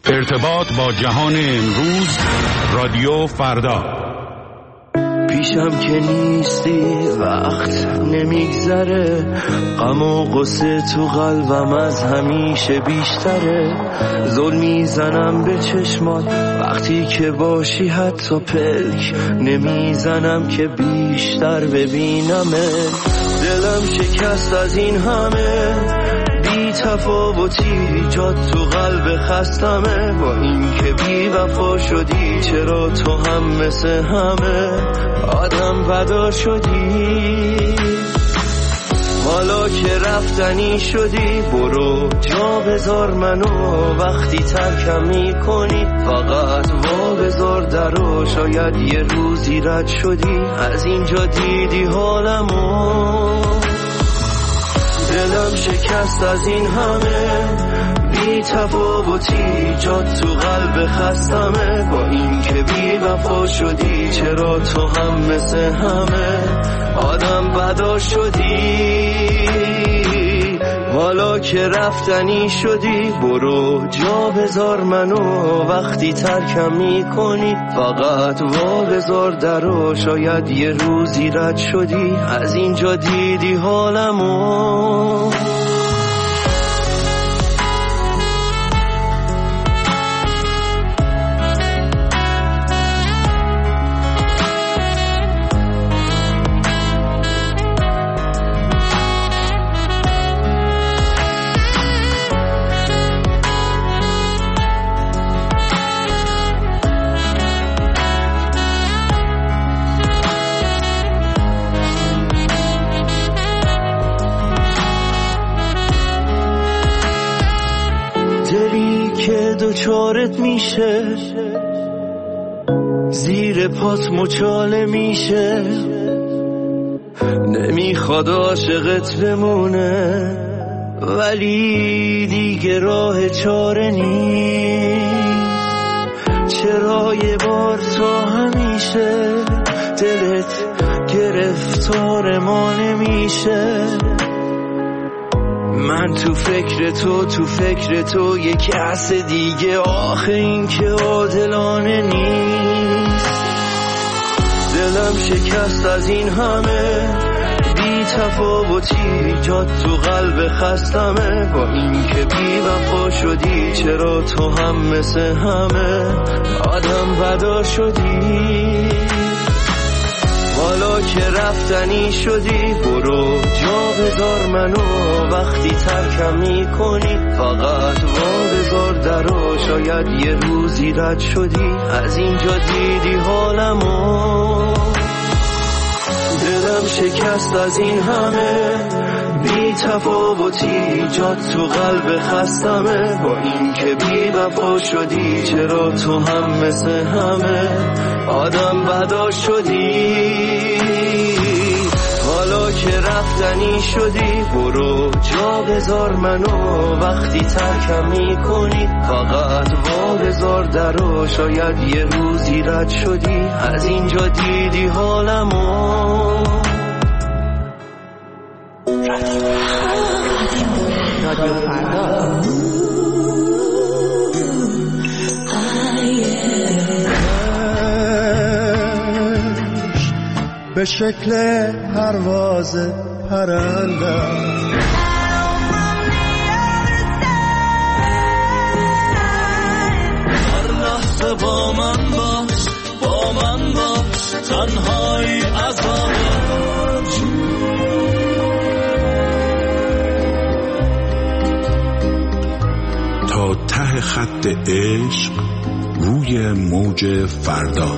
ارتباط با جهان امروز، رادیو فردا. پیشم که نیستی وقت نمیگذره، غم و غصه تو قلبم از همیشه بیشتره. زل میزنم به چشمات وقتی که باشی، حتی پلک نمیزنم که بیشتر ببینمه. دلم شکست از این همه بی تفاوتی، جات تو قلب خستمه. با این که بی وفا شدی، چرا تو هم مثل همه آدم بدا شدی؟ حالا که رفتنی شدی، برو جا بذار منو. وقتی ترکم میکنی فقط وا بذار درو. شاید یه روزی رد شدی، از اینجا دیدی حالمو. دلم شکست از این همه بی تفاوتی، جات تو قلب خستمه. با این که بی وفا شدی، چرا تو هم مثل همه آدم بدا شدی؟ حالا که رفتنی شدی، برو جا بذار منو. وقتی ترکم میکنی فقط وا بذار درو. شاید یه روزی رد شدی، از اینجا دیدی حالمو. دوچارت میشه، زیر پات مچاله میشه. نمیخواد عاشقت بمونه، ولی دیگه راه چاره نیست. چرا یه بار تا همیشه دلت گرفتار ما نمیشه؟ من تو فکر تو یه کس دیگه. آخه این که عادلانه نیست. دلم شکست از این همه بی تفاوتی، جات تو قلب خستمه. با این که بی وفا شدی، چرا تو هم مثل همه آدم بدا شدی؟ حالا که رفتنی شدی، برو جا بذار منو. وقتی ترکم میکنی فقط وا بذار درو. شاید یه روزی رد شدی، از اینجا دیدی حالمو. دلم شکست از این همه بی تفاوتی، جات تو قلب خستمه. با این که بی وفا شدی، چرا تو هم مثل همه آدم بدا شدی؟ حالا که رفتنی شدی، برو جا بذار منو. وقتی ترکم میکنی فقط وا بذار درو. شاید یه روزی رد شدی، از اینجا دیدی حالمو. رادیو فردا. به شکل پرواز پرنده هر لحظه با من باش تنهایی عذابم. تا ته خط عشق، روی موج فردا.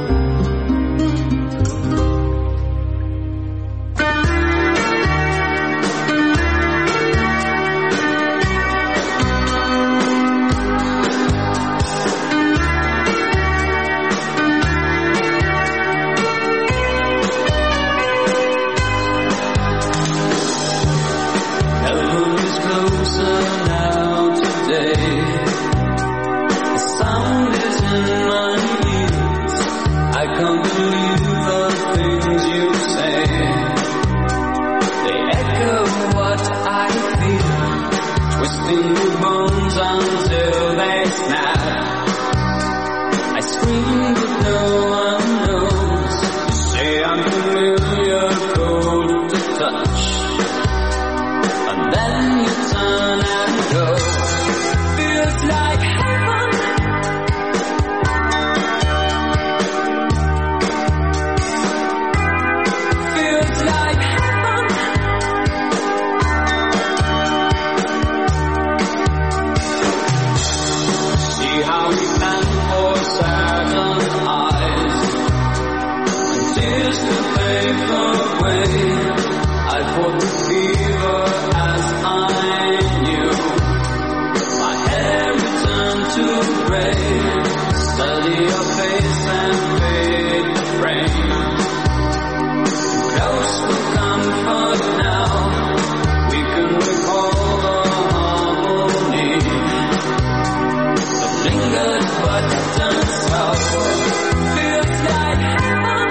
to pray. Study your face and fade the frame. Close to comfort now. We can recall the harmony. The lingered but turns southward. Feels like heaven.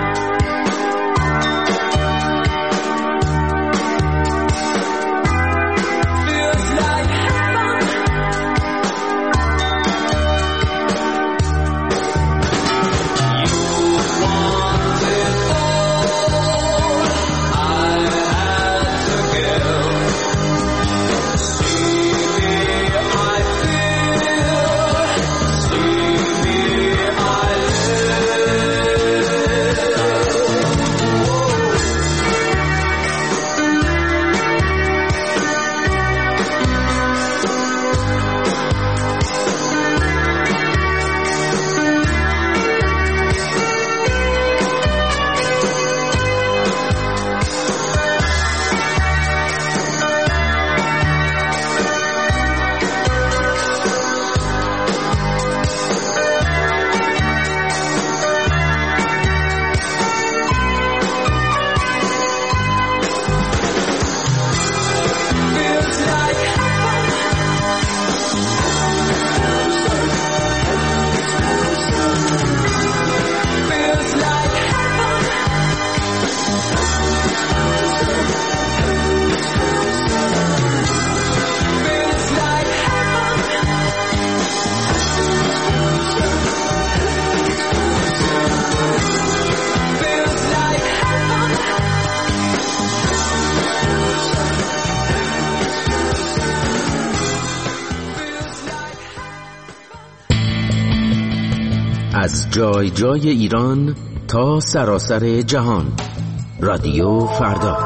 Feels like heaven. You want it all. I had to give. See me, I feel. See me, I feels like heaven. Feels like heaven. Feels like heaven. Feels like heaven. Feels like از جای جای ایران تا سراسر جهان. رادیو فردا.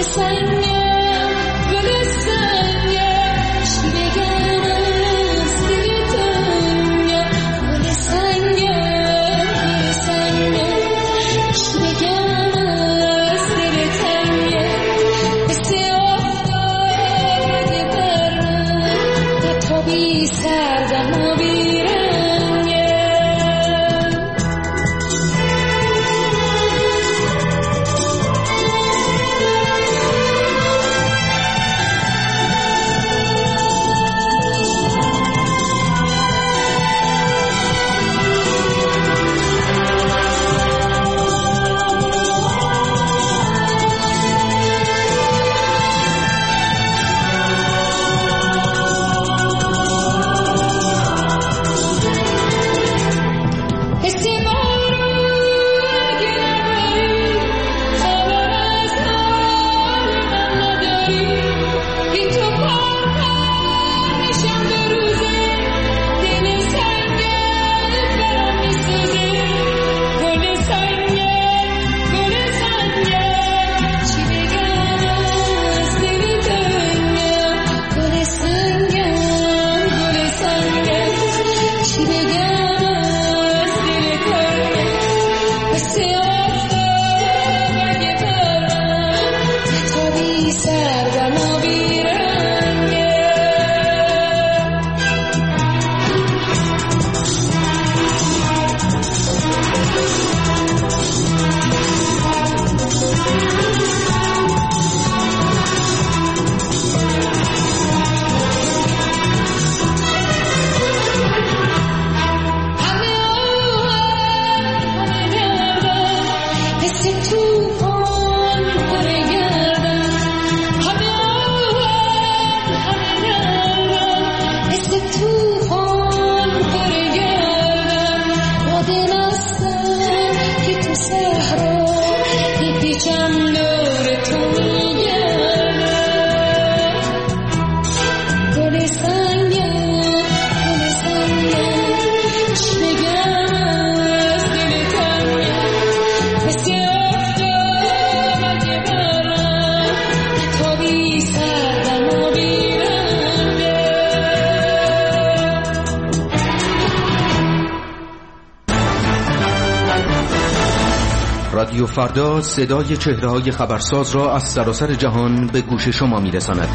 رادیو فردا صدای چهره‌های خبرساز را از سراسر جهان به گوش شما می‌رساند.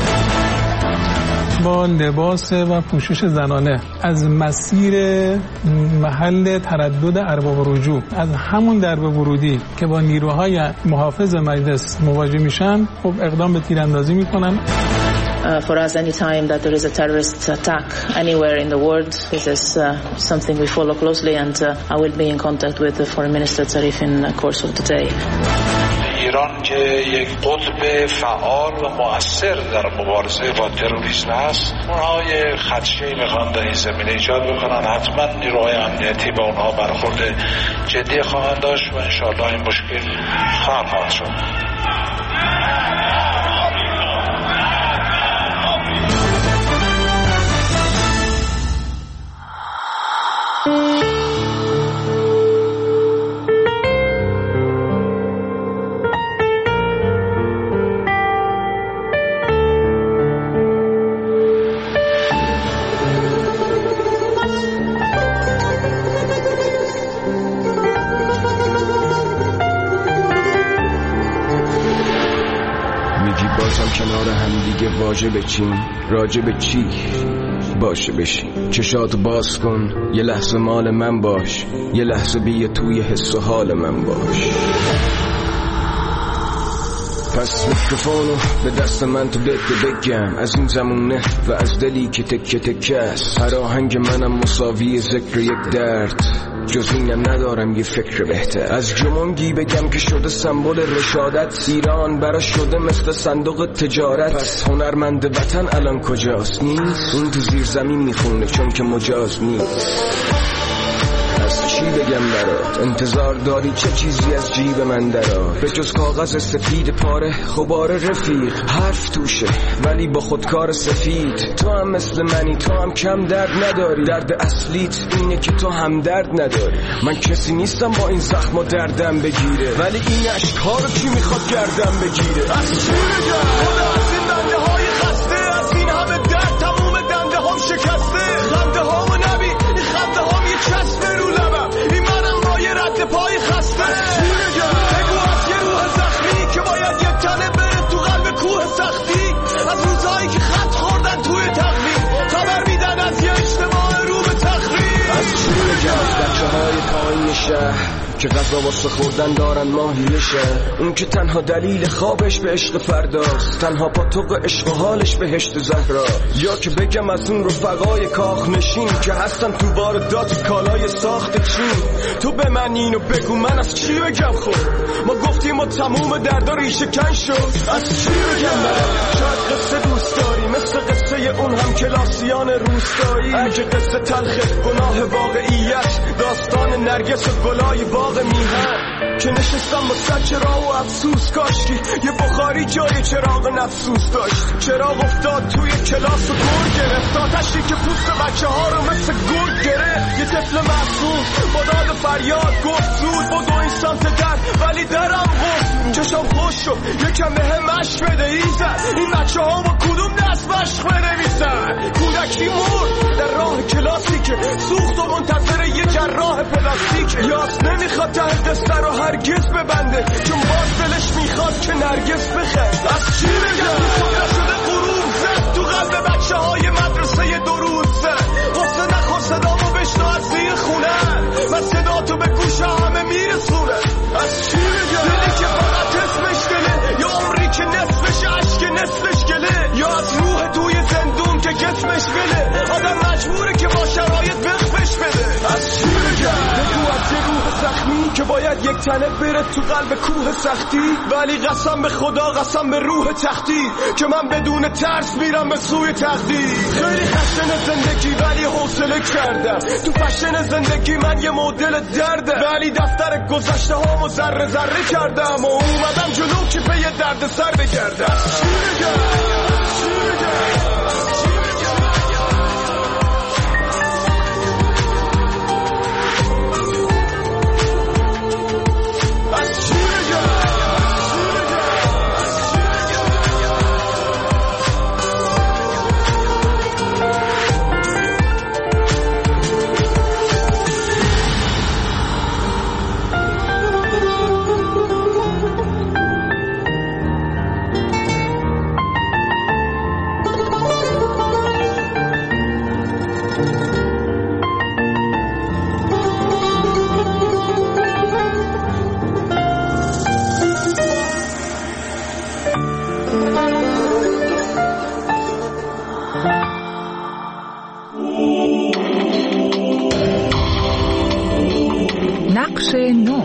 با لباس و پوشش زنانه از مسیر محل تردد ارباب رجوع، از همون درب ورودی که با نیروهای محافظ مجلس مواجه میشن، خب اقدام به تیراندازی میکنن. For us, any time that there is a terrorist attack anywhere in the world, this is something we follow closely, and I will be in contact with the Foreign Minister Zarif in the course of the day. ایران که یک قطب فعال و مؤثر در مبارزه با تروریسم است، اونها یه خدشه‌ای میخوان در این زمینه ایجاد بکنن. حتما نیروهای امنیتی با اونها برخورد جدی خواهند داشت و انشاءالله این مشکل حل خواهد شد. واجب چیم راجب چی باشه بشین، چشات باز کن، یه لحظه مال من باش، یه لحظه بیا توی حس و حال من باش. پس میکروفونو به دست من تو بگم از این زمونه و از دلی که تکه تکه است. هر آهنگ منم مساوی ذکر یک درد، جز اینم ندارم یه فکر بهتر. از جمونگی بگم که شده سمبل رشادت، ایران براش شده مثل صندوق تجارت. پس هنرمند وطن الان کجاست؟ نیست اون تو زیر زمین میخونه چون که مجاز نیست. از چی بگم برات؟ انتظار داری چه چیزی از جیب من درار؟ به جز کاغذ سفید پاره غبار رفیق، حرف توشه ولی با خودکار سفید. تو هم مثل منی، تو هم کم درد نداری، درد اصلیت اینه که تو هم درد نداری. من کسی نیستم با این زخم و دردم بگیره، ولی این اشک‌ها رو کی میخواد گردم بگیره؟ از چی غذا واسه خوردن دارن ماهیشه. اون که تنها دلیل خوابش به عشق فرداست، تنها پاتوق عشق و حالش بهشت زهرا. یا که بگم از اون رفقای کاخ نشین که هستن تو واردات کالای ساخت چین. تو به من اینو بگو من از چی بگم؟ خب ما گفتیم و تموم دردا ریشه کن شد. از چی بگم؟ شاید قصه دوست داری مثل قصه اون هم کلاسیان روستایی. اگه قصه تلخ گناه واقعیت، داستان نرگس و گلای باغ میهن که نشستم با صد چراغ و افسوس کاشکی یه بخاری جای چراغ نفسوس داشت. چراغ افتاد توی کلاس و گل گرفت، آتشی که پوست بچه ها رو مثل گل گرفت. یه طفل معصوم با داد فریاد گفت زود بدو این سمت در، ولی درم گفت چشم خوش شد یکم به هم مشق بده ایزد. این بچه ها با کدوم دست مشق بنویسن؟ کودکی مرد در راه کلاسی که سوخت و منتظر یه جراح پلاستیک. یاس نمیخواد ته قصه رو هرگز ببنده چون باز دلش میخواد که نرگس بخند. از چی بگم؟ خدا شده غروب زد تو قلب بچه های مدرسه دروز زد. غصه نخور صدامو بشنو از زیر خونه، من صدا تو به گوش همه میرسونه. از چی بگم؟ دلی که فقط اسمش دله، یا عمری که نصفش عشق نصفش گله، یا از روح توی زندون که جسمش بله. آدم مجبوره که با شرایط وقفش بده. از چی بگم؟ بگو از یه روح زخمی که باید یک تنه بره تو قلب کوه سختی، ولی قسم به خدا قسم به روح تختی که من بدون ترس میرم به سوی تقدیر. خیلی خشن زندگی ولی حوصله کردم، تو فشن زندگی من یه مدل درده، ولی دفتر گذشته هامو ذره ذره کردم و اومدم جلو که به یه درد سر بگردم. چی بگم؟ نقش نو.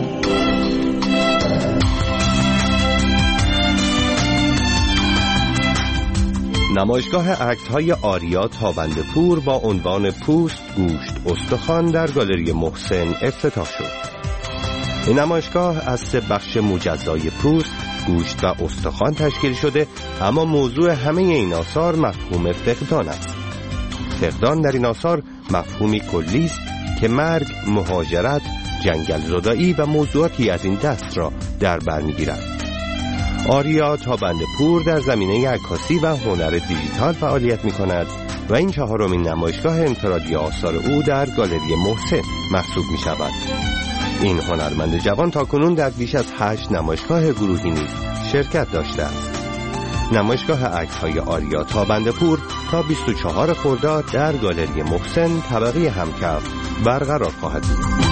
نمایشگاه عکس‌های آریا تابنده‌پور با عنوان پوست، گوشت، استخوان در گالری محسن افتتاح شد. این نمایشگاه از 3 بخش مجزای پوست، گوشت و استخوان تشکیل شده، اما موضوع همه این آثار مفهوم فقدان است. فقدان در این آثار مفهومی کلی است که مرگ، مهاجرت، جنگل زدایی و موضوعاتی از این دست را در بر می‌گیرد. آریا تابنده‌پور در زمینه عکاسی و هنر دیجیتال فعالیت می‌کند و این 4مین نمایشگاه انفرادی آثار او در گالری محسن محسوب می‌شود. این هنرمند جوان تاکنون در بیش از 8 نمایشگاه گروهی نیز شرکت داشته است. نمایشگاه عکس‌های آریا تابنده‌پور تا 24 خرداد در گالری محسن طبقه همکف برقرار خواهد بود.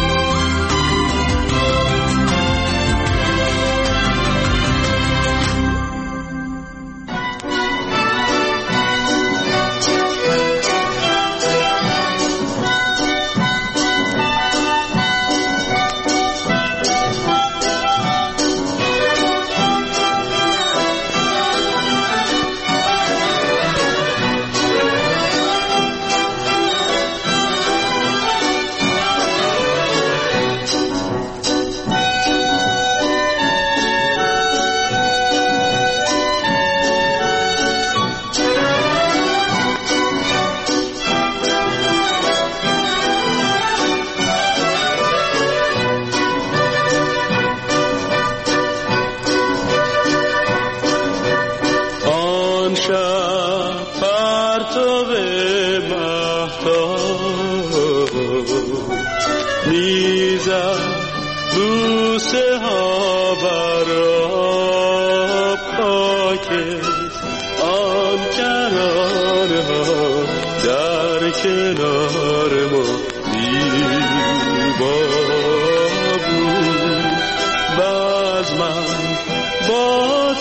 بوسه ها برا پاک آن کناره ها در کنار ما زیبا بود.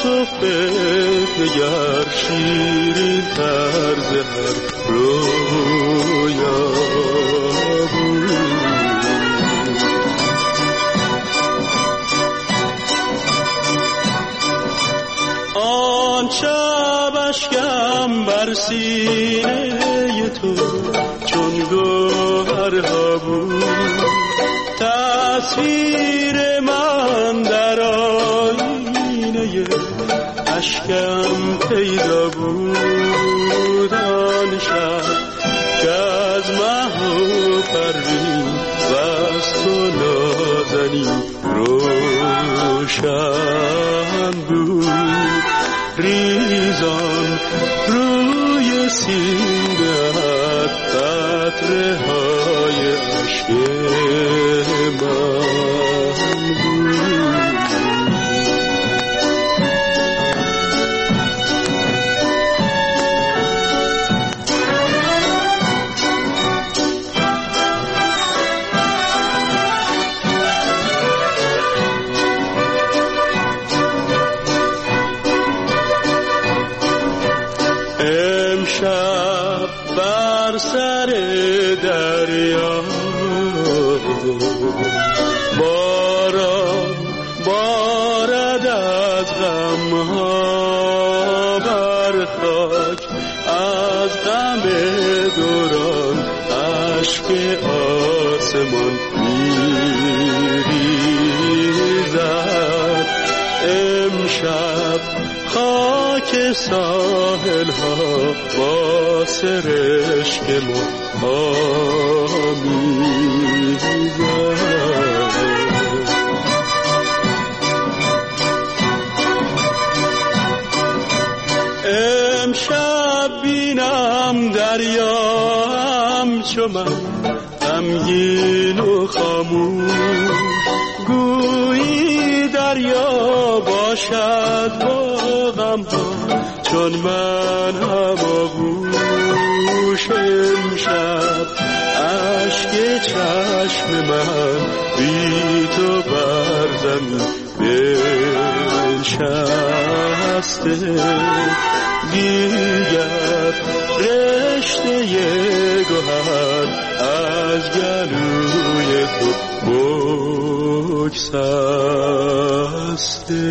صفت نگر شیرین طرز هر رویا بود. آن شب اشکم بر سینه تو چون گوهرها بود، تصویر من در آینه اشکم پیدا بود. آن شب که از مه و پروین و از تو نازنین روشن بود. ریزان روی سینه‌ات قطره های عشق من بود. امشب بر سر دریا باران بارد از غمها بر خاک، از غم دوران اشک آسمان میریزد. امشب خاک ساحل ها با سرشک ما آمیزد. امشب بینم دریا همچو من غمگین و خاموش، گویی دریا باشد با غمها چون من هماغوش. امشب اشک چشم من بی تو بر زمین بنشسته، دیگر رشته گوهر از گلوی تو بگسسته.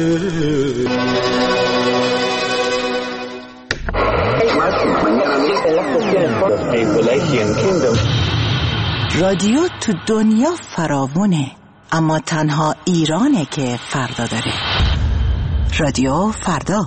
رادیو تو دنیا فراوونه، اما تنها ایرانه که فردا داره. رادیو فردا.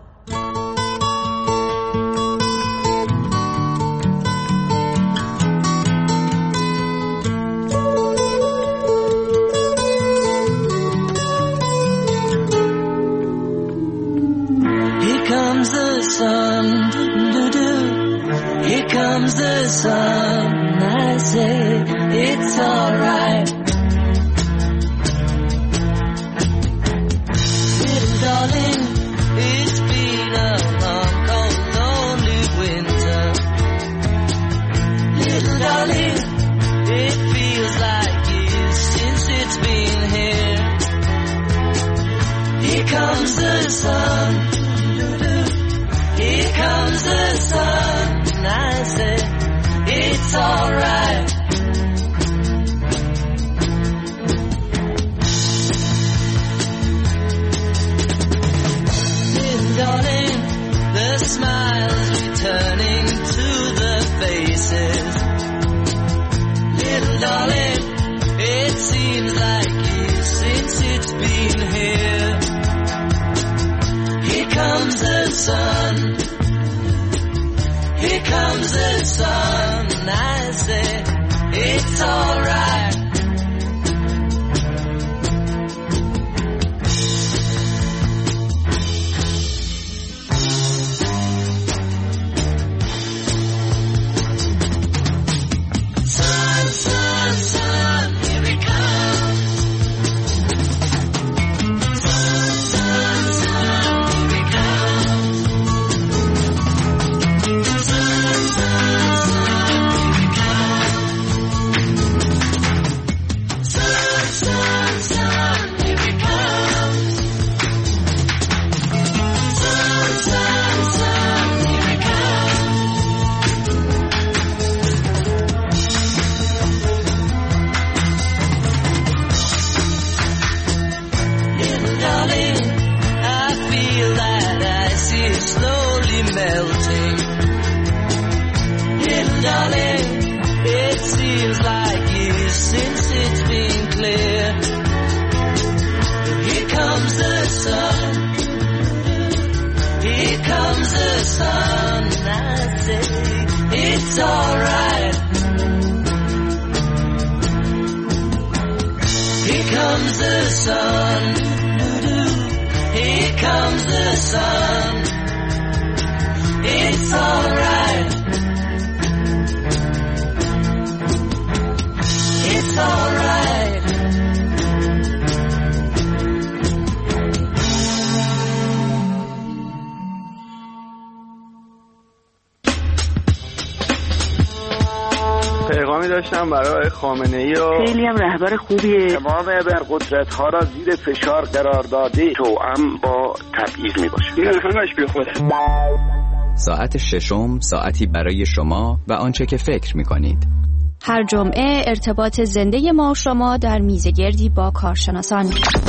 Here comes the sun, doo-doo. Here comes the sun. I say it's alright. Little darling, it's been a long, cold, lonely winter. Little darling, it feels like years since it's been here. Here comes the sun. Here comes the sun, and I say it's alright. Little darling, the smiles returning to the faces. Little darling, it seems like years since it's been here. Here comes the sun. Here comes the sun, and I say it's alright. Sun, sun, sun, here it comes. Sun, sun, sun, here it comes. Sun, sun, sun, here it comes. melting. Little darling, it seems like years since it's been clear. Here comes the sun. Here comes the sun. I say it's alright. Here comes the sun. Here comes the sun. It's alright. It's alright. پیغامی داشتم برای خامنه‌ای و خیلی هم رهبر خوبیه. تمام ابرقدرت‌ها را زیر فشار قرار داده توأم با تبعیض میباشه. این همش بیخوده. ساعت ششم، ساعتی برای شما و آنچه که فکر می‌کنید. هر جمعه ارتباط زنده ما و شما در میزگردی با کارشناسان.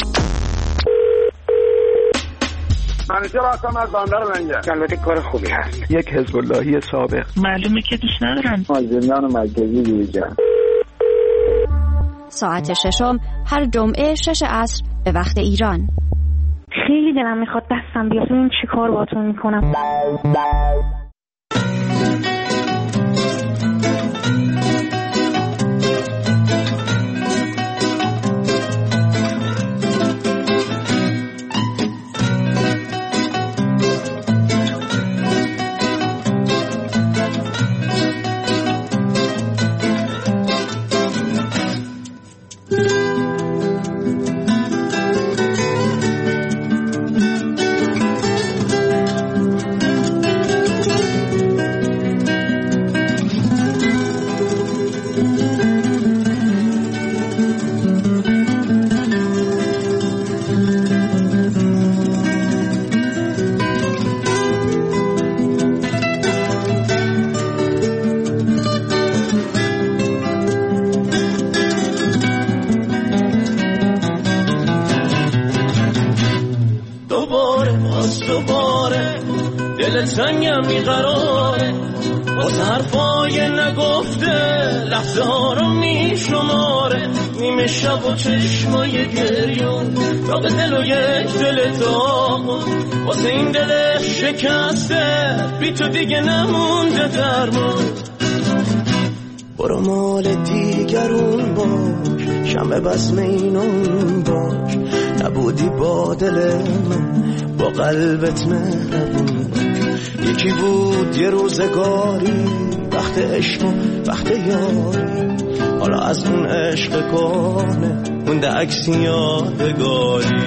منیجر هستم از بندر منجر. البته کار خوبی هست. یک حزب اللهی سابق. معلومه که دوست ندارم. زندان مرکزی دیجا. ساعت ششم هر جمعه 6 عصر به وقت ایران. خیلی دلم میخواد دستم بیاد ببینم چی کار باهاتون میکنم. سنگم بیقراره باز حرفای نگفته لحظه ها رو میشماره نیمه شب و چشمای گریون را به دل و یک دل داغون واسه این دل شکسته بی تو دیگه نمونده درمون برو مال دیگرون باش شمع بزم اینون باش نبودی با دل من با قلبت مهربون یکی بود یه روزگاری وقت عشق و وقت یاری حالا از اون عشق کهنه مونده عکسی یادگاری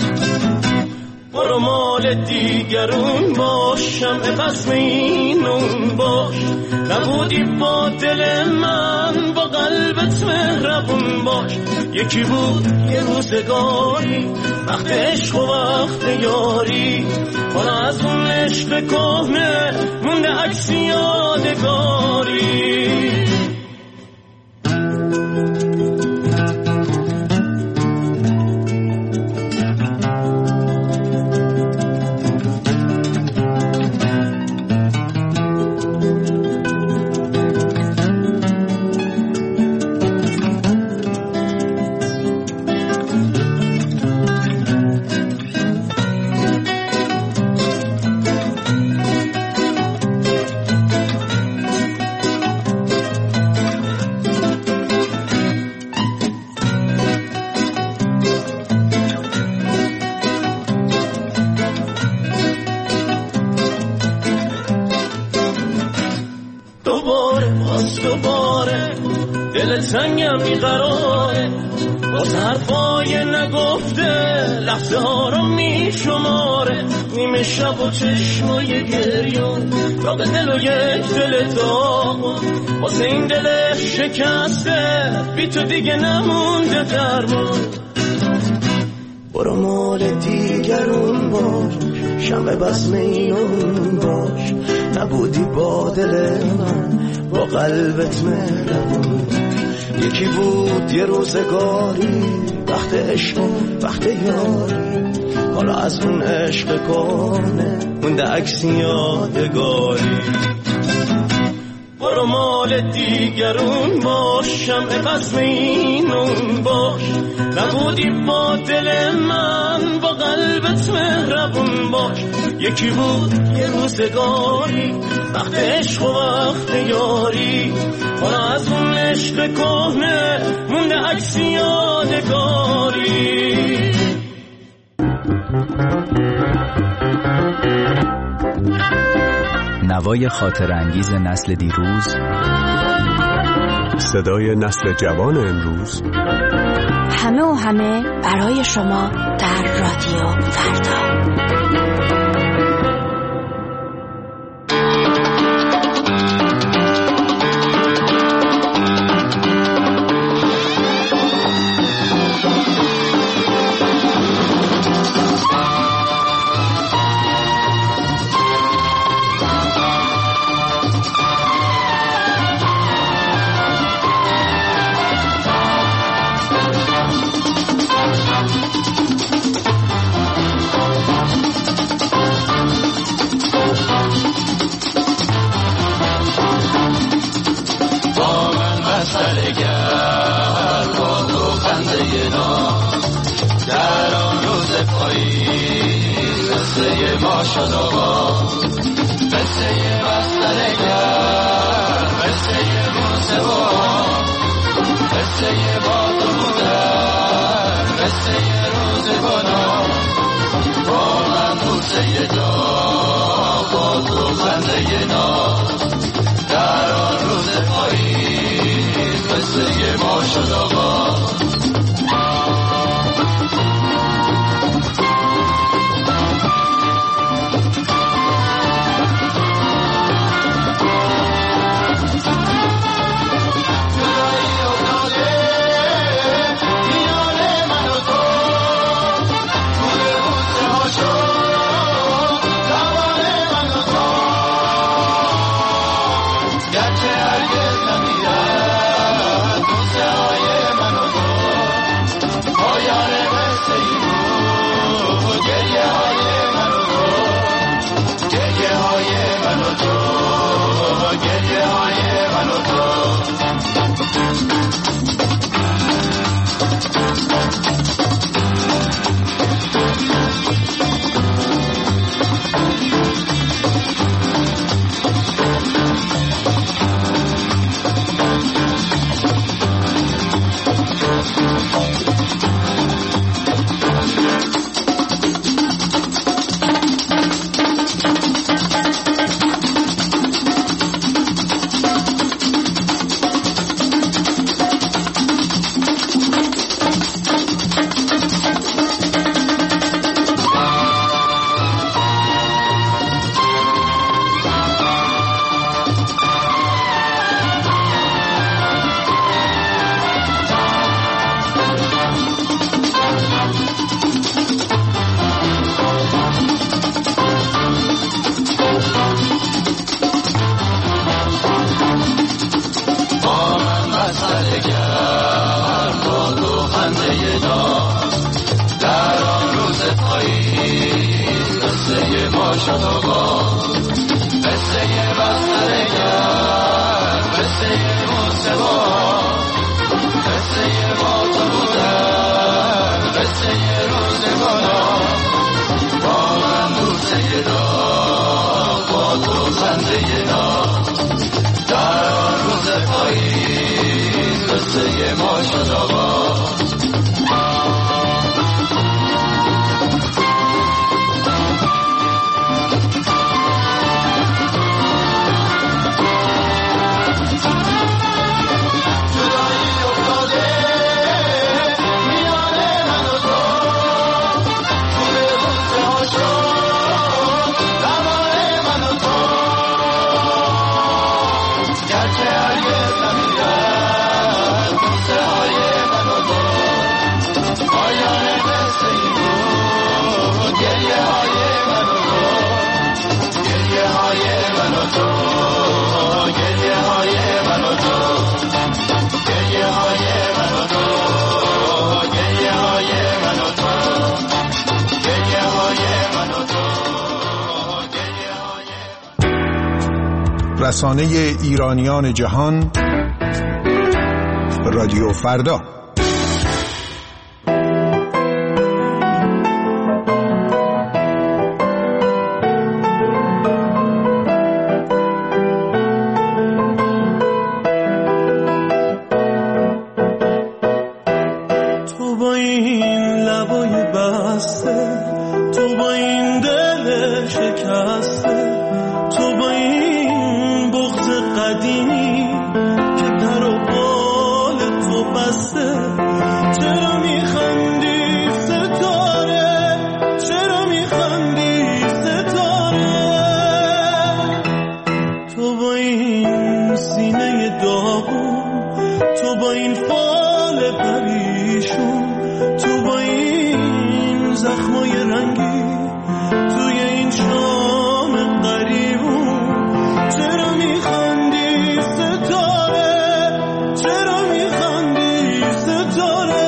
برو مال دیگرون باش شمع بزم اینون باش نبودی با دل من با قلبت مهربون باش یکی بود یه روزگاری وقت عشق و وقت یاری حالا از اون عشق کهنه مونده عکسی یادگاری سنگم بیقراره باز حرفای نگفته لحظه ها رو میشماره نیمه شب و چشمای گریون را به دل و یک دل داغون واسه این دل شکسته بی تو دیگه نمونده درمون برو مال دیگرون باش شمع بزم اینون باش نبودی با دل من با قلبت مهربون یکی بود یه روزگاری وقت عشق و وقت یاری حالا از اون عشق کهنه مونده عکسی یادگاری. برو مال دیگرون باش، شمع بزم اینون باش، نبودی با دل من با قلبت مهربون باش. یکی بود یه روزگاری، وقت عشق و وقت یاری، حالا از اون عشق کهنه مونده عکسی یادگاری. نوای خاطر انگیز نسل دیروز، صدای نسل جوان امروز، همه و همه برای شما در رادیو فردا. گرچه هرگز نمیرد بوسه های من رسانه ایرانیان جهان، رادیو فردا. تو با این لبای بسته، تو با این دل شکسته، تو با این بغض قدیمی که در و بال تو بسته، چرا میخندی ستاره، چرا میخندی ستاره؟ تو با این سینه داغون، تو با این فال پریشون، تو با این زخمای رنگی توی این شام قریبون، چرا میخندی ستاره، چرا میخندی ستاره؟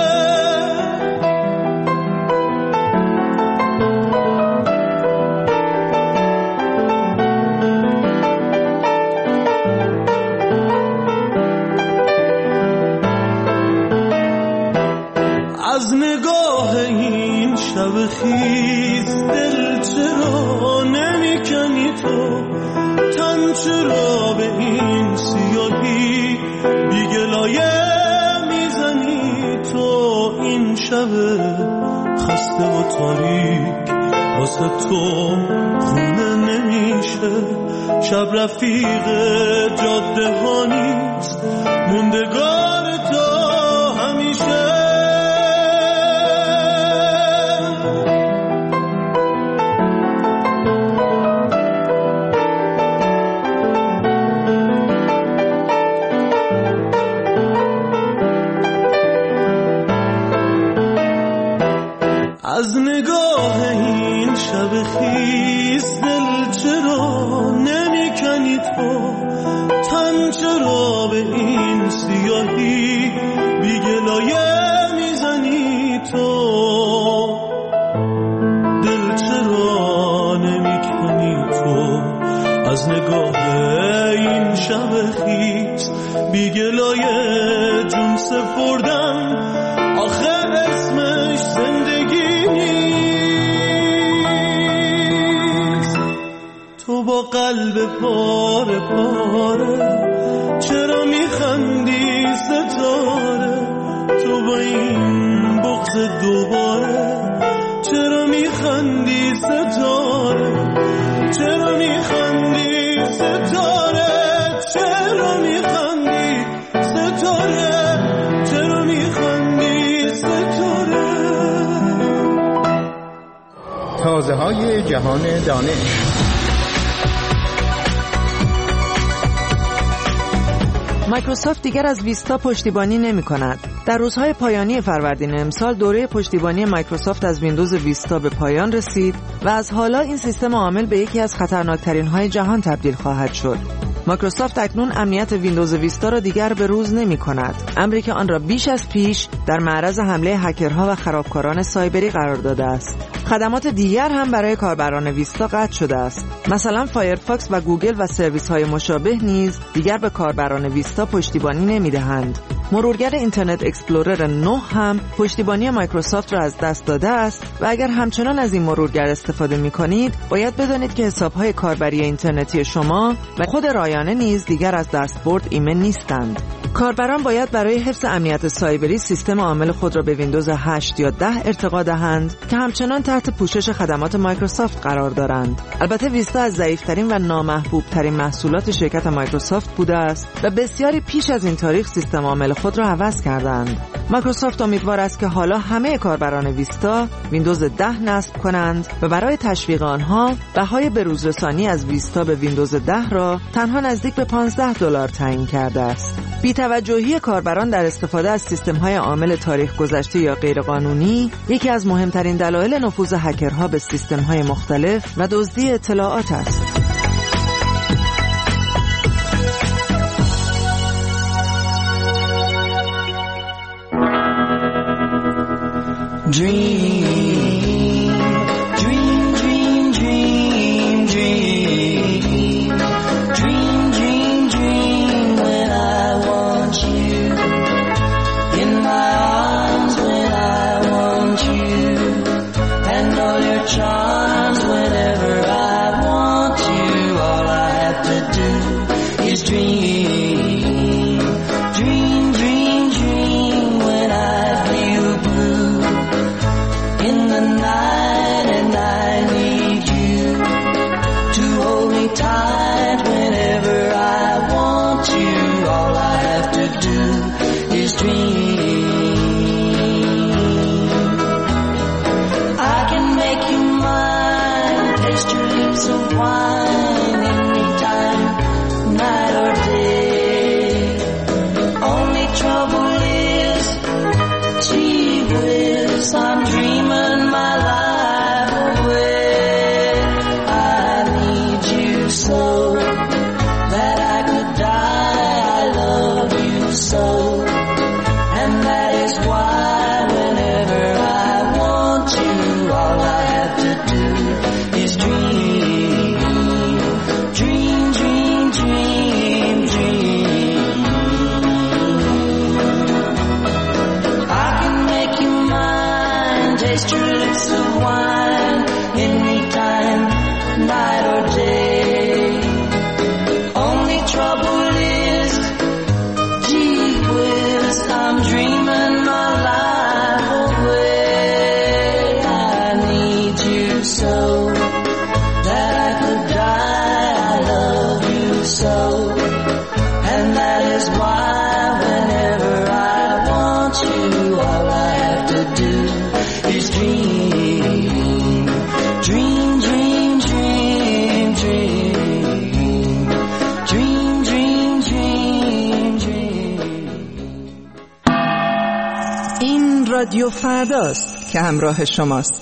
از نگاه این شب خیز دل چرا نمیکنی تو، تن چرا به این سیاهی بیگلایه میزنی تو؟ این شب خسته و تاریک واسه تو خونه نمیشه، شب رفیق جاده ها نیست، موندگار تو همیشه. از نگاه این شب خیس دل چرا نمیکنی تو، تن چرا به این سیاهی بیگلایه میزنی تو؟ دل چرا نمیکنی تو از نگاه این شب خیس بیگلایه؟ جون سپردن آخه اسمش زندگی نیست. تو با قلب پاره پاره چرا میخندی ستاره؟ تو با این بغض دوباره چرا میخندی ستاره؟ چرا میخندی ستاره؟ چرا میخندی ستاره؟ چرا میخندی ستاره؟ تازه های جهان دانش. مایکروسافت دیگر از ویستا پشتیبانی نمی کند. در روزهای پایانی فروردین امسال دوره پشتیبانی مایکروسافت از ویندوز ویستا به پایان رسید و از حالا این سیستم عامل به یکی از خطرناکترین های جهان تبدیل خواهد شد. مایکروسافت اکنون امنیت ویندوز ویستا را دیگر به روز نمی کند، امری که آن را بیش از پیش در معرض حمله هکرها و خرابکاران سایبری قرار داده است. خدمات دیگر هم برای کاربران ویستا قطع شده است. مثلا فایرفاکس و گوگل و سرویس های مشابه نیز دیگر به کاربران ویستا پشتیبانی نمی دهند. مرورگر اینترنت اکسپلورر 9 هم پشتیبانی مایکروسافت را از دست داده است و اگر همچنان از این مرورگر استفاده می کنید باید بدانید که حساب‌های کاربری اینترنتی شما و خود رایانه نیز دیگر از دستبرد ایمن نیستند. کاربران باید برای حفظ امنیت سایبری سیستم عامل خود را به ویندوز 8 یا 10 ارتقا دهند که همچنان تحت پوشش خدمات مایکروسافت قرار دارند. البته ویستا از ضعیف‌ترین و نامحبوب‌ترین محصولات شرکت مایکروسافت بوده است و بسیاری پیش از این تاریخ سیستم عامل خود را عوض کردند. مایکروسافت امیدوار است که حالا همه کاربران ویستا ویندوز 10 نصب کنند و برای تشویق آنها بهای بروزرسانی از ویستا به ویندوز 10 را تنها نزدیک به $15 تعیین کرده است. بی‌توجهی کاربران در استفاده از سیستم‌های عامل تاریخ گذشته یا غیرقانونی یکی از مهمترین دلایل نفوذ هکرها به سیستم‌های مختلف و دزدی اطلاعات است. Dream tight whenever I want you. All I have to do is dream. I can make you mine, taste your lips of wine anytime, night or day. Only trouble is, gee whiz, I'm dreaming my life away. I need you so that I could die. I love you so, and that is why whenever I want you, all I have to do is dream, dream, dream, dream, dream. I can make you mine, taste your lips of wine anytime, night or day. Only trouble is, gee whiz, I'm dreaming my life away. I need you so that I could die. I love you so, and that is why whenever I want you, all I have to do is dream, dream, dream, dream, dream, dream, dream, dream, dream. این رادیو فرداست که همراه شماست.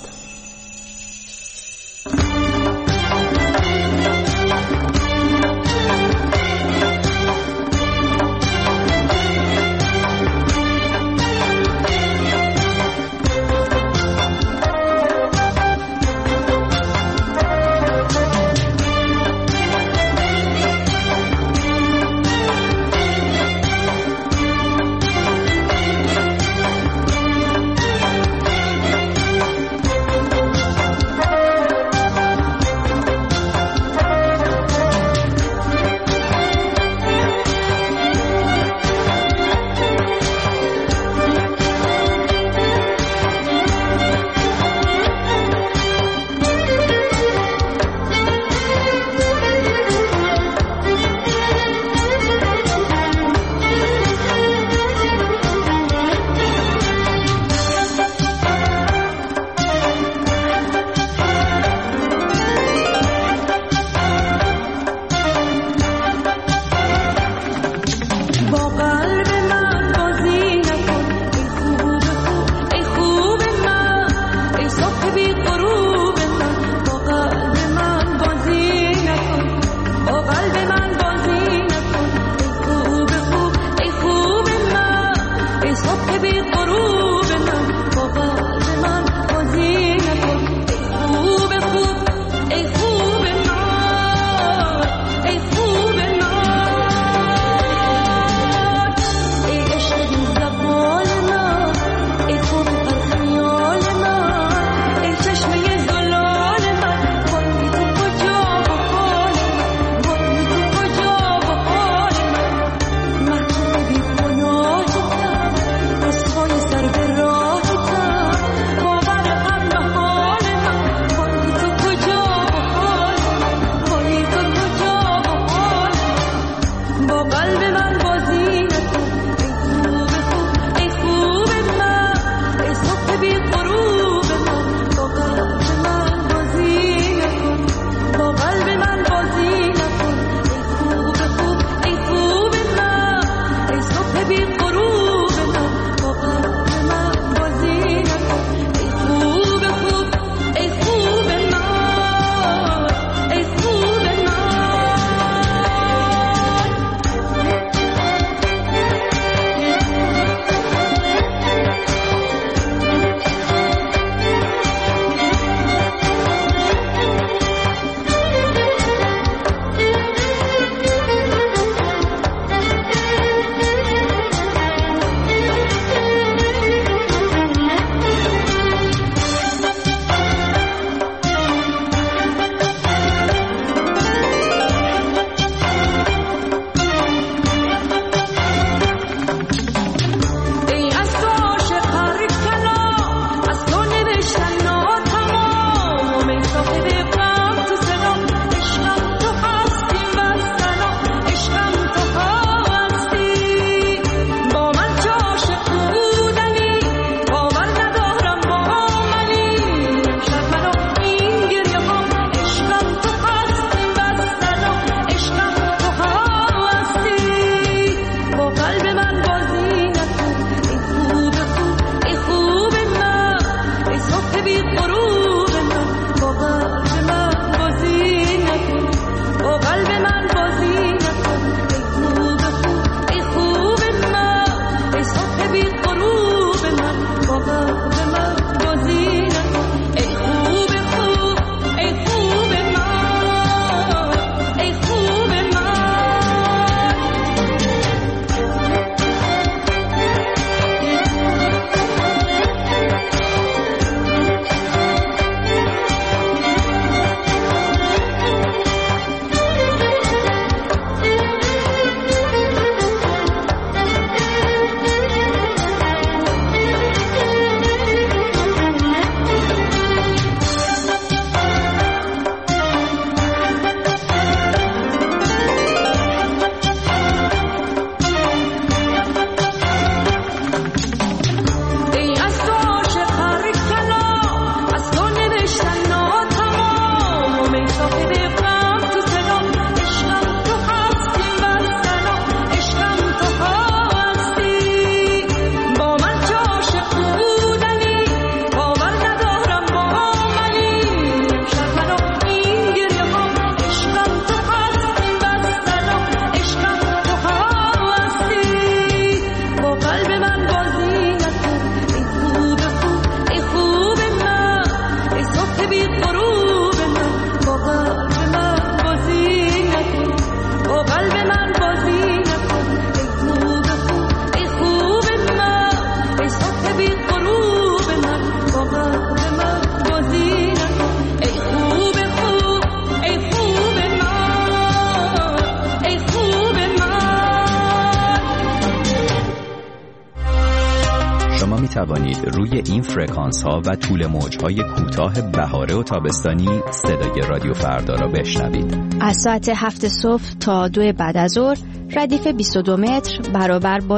توانید روی این فرکانس ها و طول موج های کوتاه بهاره و تابستانی صدای رادیو فردا را بشنوید. از ساعت 7 صبح تا 2 بعد از ظهر ردیف 22 متر برابر با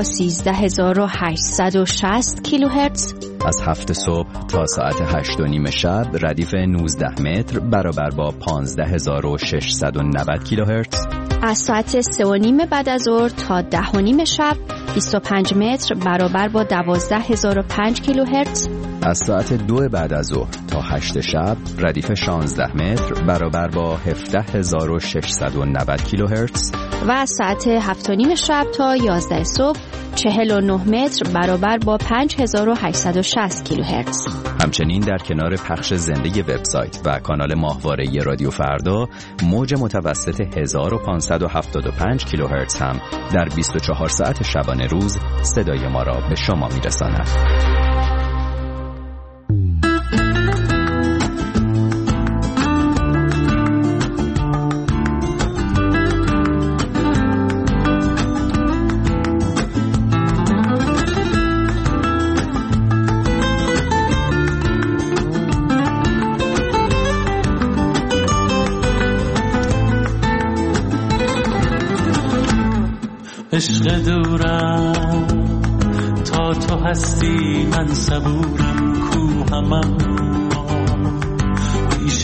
13860 کیلوهرتز. از 7 صبح تا ساعت 8:30 شب ردیف 19 متر برابر با 15690 کیلوهرتز. از ساعت 3:30 بعد از ظهر تا 10:30 شب 25 متر برابر با 12005 کیلوهرتز. از ساعت 2 بعد از ظهر تا 8 شب ردیف 16 متر برابر با 17690 کیلوهرتز. و از ساعت 7:30 شب تا 11 صبح 49 متر برابر با 5860 کیلوهرتز. همچنین در کنار پخش زنده وبسایت و کانال ماهواره رادیو فردا، موج متوسط 1575 کیلوهرتز هم در 24 ساعت شبانه روز صدای ما را به شما میرساند. عشق دورم تا تو هستی من صبورم کوهمم پیش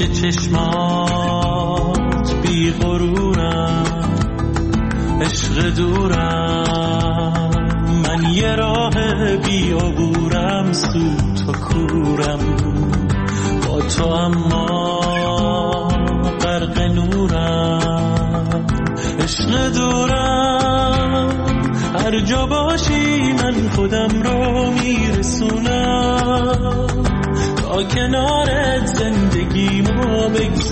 چشمات بی غرورم. عشق دورم من یه راه بی عبورم سوت و کورم با تو اما غرق نورم. عشق دورم هر جا باشی من خودم رو میرسونم تا کنارت زندگیمو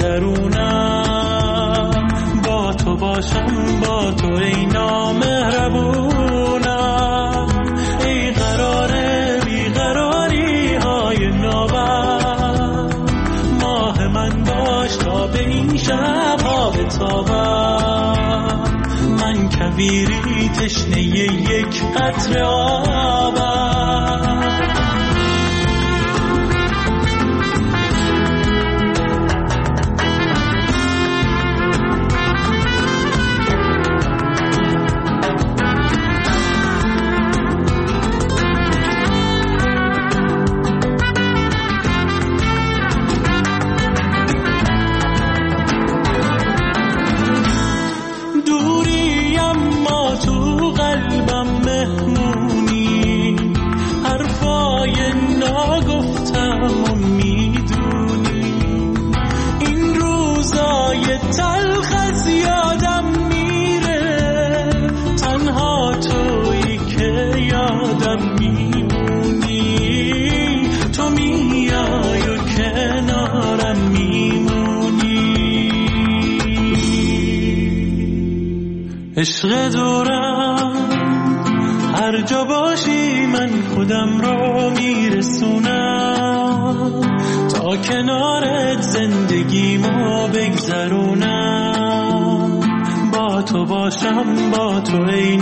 بگذرونم. با تو باشم با تو ای نامهربونم، ای قرار بیقراری های نابم. ماه من باش تا به این شب ها بتابم، من کویری تشنه یک قطره آبم. عشق دورم هر جا باشی من خودم رو میرسونم تا کنارت زندگیمو بگذرونم. با تو باشم با تو ای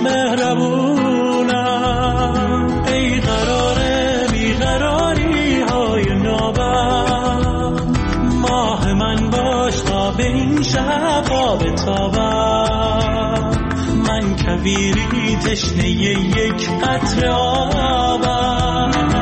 نامهربونم، ای قرار بیقراری های نابم. ماه من باش تا به این شب ها بتابم، من کویری تشنه یک قطره آبم.